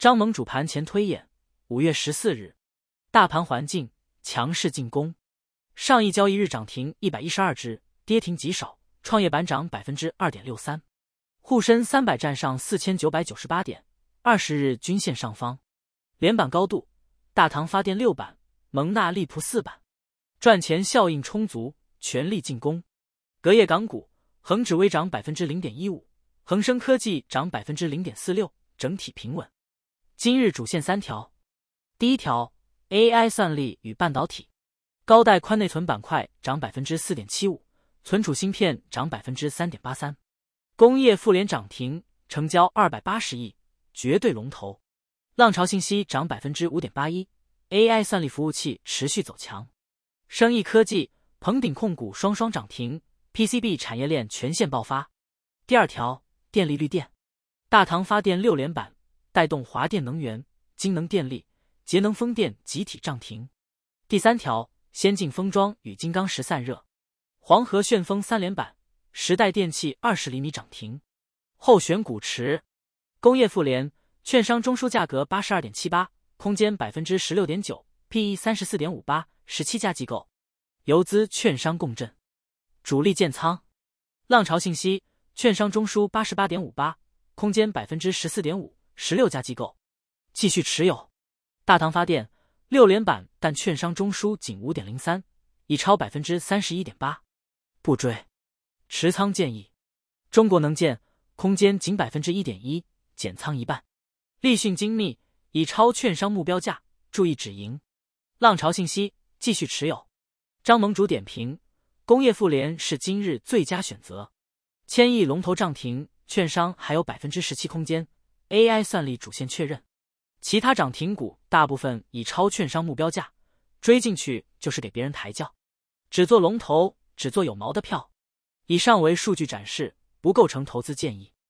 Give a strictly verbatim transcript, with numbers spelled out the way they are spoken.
张盟主盘前推演，五月十四日，大盘环境强势进攻。上一交易日涨停一百一十二只，跌停极少。创业板涨 百分之二点六三， 沪深三百站上四千九百九十八点，二十日均线上方。连板高度，大唐发电六板，蒙纳利普四板，赚钱效应充足，全力进攻。隔夜港股，恒指微涨 百分之零点一五， 恒生科技涨 百分之零点四六， 整体平稳。今日主线三条。第一条 A I 算力与半导体，高带宽内存板块涨 百分之四点七五， 存储芯片涨 百分之三点八三， 工业富联涨停，成交二百八十亿，绝对龙头。浪潮信息涨 百分之五点八一， A I 算力服务器持续走强。生意科技、鹏鼎控股双双涨停， P C B 产业链全线爆发。第二条，电力绿电，大唐发电六连板，带动华电能源、京能电力、节能风电集体涨停。第三条，先进封装与金刚石散热，黄河旋风三连板，时代电器二十厘米涨停。后选股池，工业富联，券商中枢价格 八十二点七八， 空间 百分之十六点九， P E 三十四点五八， 十七家机构，游资券商共振。主力建仓，浪潮信息，券商中枢 八十八点五八， 空间 百分之十四点五， 十六家机构，继续持有。大唐发电六连板，但券商中枢仅 五点零三， 已超 百分之三十一点八， 不追。持仓建议，中国能建空间仅 百分之一点一， 减仓一半。立讯精密已超券商目标价，注意止盈。浪潮信息继续持有。张盟主点评，工业富联是今日最佳选择。千亿龙头涨停，券商还有 百分之十七 空间， A I 算力主线确认。其他涨停股大部分已超券商目标价，追进去就是给别人抬轿。只做龙头，只做有毛的票。以上为数据展示，不构成投资建议。